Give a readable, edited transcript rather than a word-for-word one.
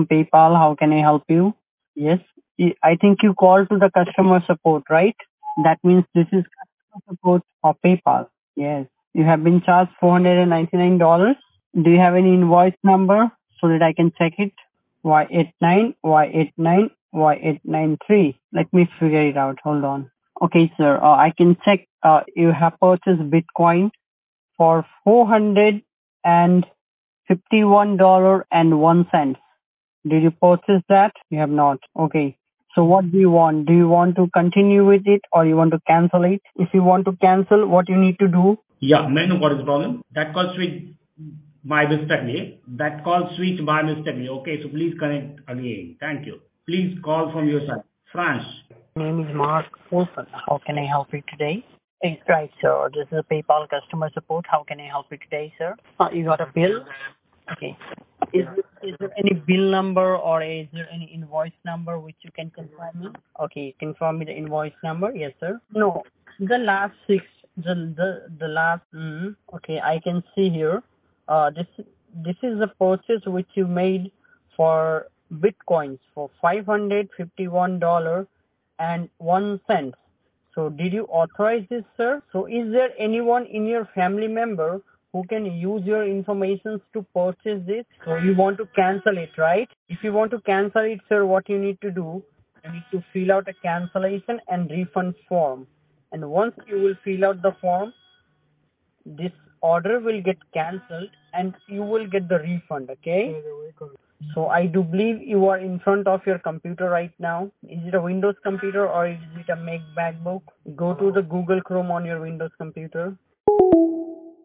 PayPal. How can I help you? Yes. I think you called to the customer support, right? That means this is customer support of PayPal. Yes. You have been charged $499. Do you have any invoice number so that I can check it? Y89, Y89, Y893. Let me figure it out. Hold on. Okay, sir. I can check. You have purchased Bitcoin for $451.01. Did you purchase that? You have not. Okay. So what do you want? Do you want to continue with it or you want to cancel it? If you want to cancel, what you need to do? Yeah, may I know what is the problem? That call switched by mistakenly. That call switched by mistakenly. Okay, so please connect again. Thank you. Please call from your side. France. My name is Mark Wilson. How can I help you today? Hey, right, sir. This is PayPal customer support. How can I help you today, sir? You got a bill? Okay. Is there any bill number or is there any invoice number which you can confirm me? Okay, confirm me the invoice number. Yes, sir. No, the last six, the last. Okay, I can see here. This is the purchase which you made for bitcoins for $551.01. So did you authorize this, sir? So is there anyone in your family member who can use your information to purchase this? So you want to cancel it, right? If you want to cancel it, sir, what you need to do, you need to fill out a cancellation and refund form. And once you will fill out the form, this order will get cancelled and you will get the refund, okay? So I do believe you are in front of your computer right now. Is it a Windows computer or is it a MacBook? Go to the Google Chrome on your Windows computer.